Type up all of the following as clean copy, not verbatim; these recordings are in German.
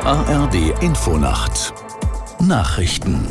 ARD Infonacht Nachrichten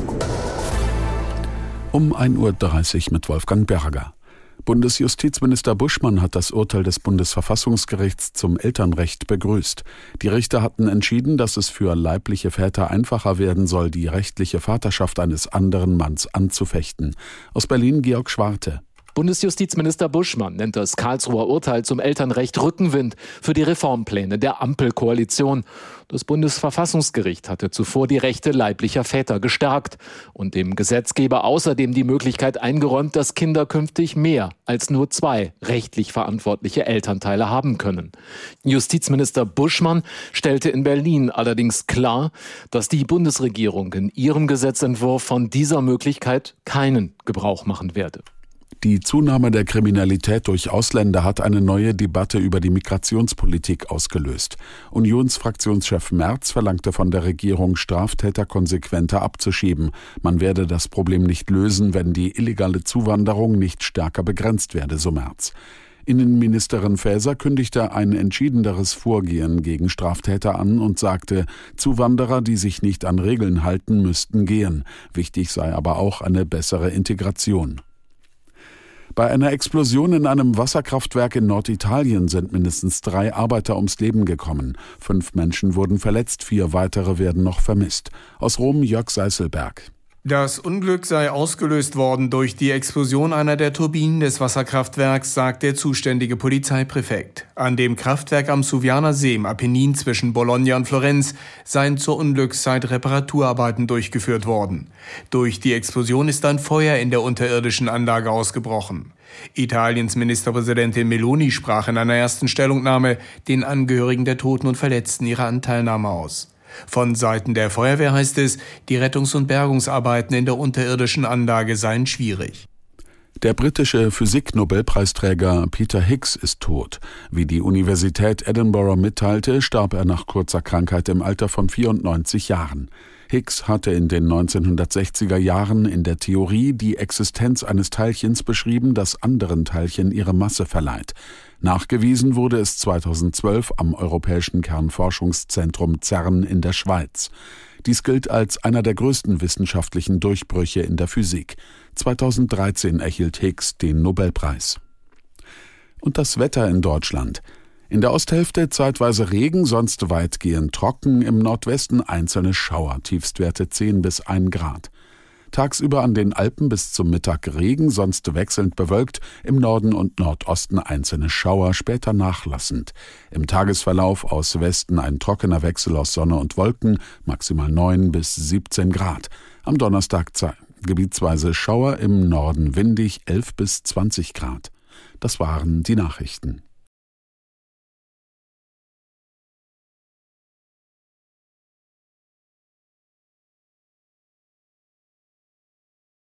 um 1:30 Uhr mit Wolfgang Berger. Bundesjustizminister Buschmann hat das Urteil des Bundesverfassungsgerichts zum Elternrecht begrüßt. Die Richter hatten entschieden, dass es für leibliche Väter einfacher werden soll, die rechtliche Vaterschaft eines anderen Manns anzufechten. Aus Berlin Georg Schwarte. Bundesjustizminister Buschmann nennt das Karlsruher Urteil zum Elternrecht Rückenwind für die Reformpläne der Ampelkoalition. Das Bundesverfassungsgericht hatte zuvor die Rechte leiblicher Väter gestärkt und dem Gesetzgeber außerdem die Möglichkeit eingeräumt, dass Kinder künftig mehr als nur 2 rechtlich verantwortliche Elternteile haben können. Justizminister Buschmann stellte in Berlin allerdings klar, dass die Bundesregierung in ihrem Gesetzentwurf von dieser Möglichkeit keinen Gebrauch machen werde. Die Zunahme der Kriminalität durch Ausländer hat eine neue Debatte über die Migrationspolitik ausgelöst. Unionsfraktionschef Merz verlangte von der Regierung, Straftäter konsequenter abzuschieben. Man werde das Problem nicht lösen, wenn die illegale Zuwanderung nicht stärker begrenzt werde, so Merz. Innenministerin Faeser kündigte ein entschiedeneres Vorgehen gegen Straftäter an und sagte, Zuwanderer, die sich nicht an Regeln halten, müssten gehen. Wichtig sei aber auch eine bessere Integration. Bei einer Explosion in einem Wasserkraftwerk in Norditalien sind mindestens 3 Arbeiter ums Leben gekommen. 5 Menschen wurden verletzt, 4 weitere werden noch vermisst. Aus Rom Jörg Seißelberg. Das Unglück sei ausgelöst worden durch die Explosion einer der Turbinen des Wasserkraftwerks, sagt der zuständige Polizeipräfekt. An dem Kraftwerk am Suvianer See im Apennin zwischen Bologna und Florenz seien zur Unglückszeit Reparaturarbeiten durchgeführt worden. Durch die Explosion ist ein Feuer in der unterirdischen Anlage ausgebrochen. Italiens Ministerpräsidentin Meloni sprach in einer ersten Stellungnahme den Angehörigen der Toten und Verletzten ihre Anteilnahme aus. Von Seiten der Feuerwehr heißt es, die Rettungs- und Bergungsarbeiten in der unterirdischen Anlage seien schwierig. Der britische Physik-Nobelpreisträger Peter Higgs ist tot. Wie die Universität Edinburgh mitteilte, starb er nach kurzer Krankheit im Alter von 94 Jahren. Higgs hatte in den 1960er Jahren in der Theorie die Existenz eines Teilchens beschrieben, das anderen Teilchen ihre Masse verleiht. Nachgewiesen wurde es 2012 am Europäischen Kernforschungszentrum CERN in der Schweiz. Dies gilt als einer der größten wissenschaftlichen Durchbrüche in der Physik. 2013 erhielt Higgs den Nobelpreis. Und das Wetter in Deutschland. In der Osthälfte zeitweise Regen, sonst weitgehend trocken, im Nordwesten einzelne Schauer, Tiefstwerte 10 bis 1 Grad. Tagsüber an den Alpen bis zum Mittag Regen, sonst wechselnd bewölkt, im Norden und Nordosten einzelne Schauer, später nachlassend. Im Tagesverlauf aus Westen ein trockener Wechsel aus Sonne und Wolken, maximal 9 bis 17 Grad. Am Donnerstag gebietsweise Schauer, im Norden windig 11 bis 20 Grad. Das waren die Nachrichten.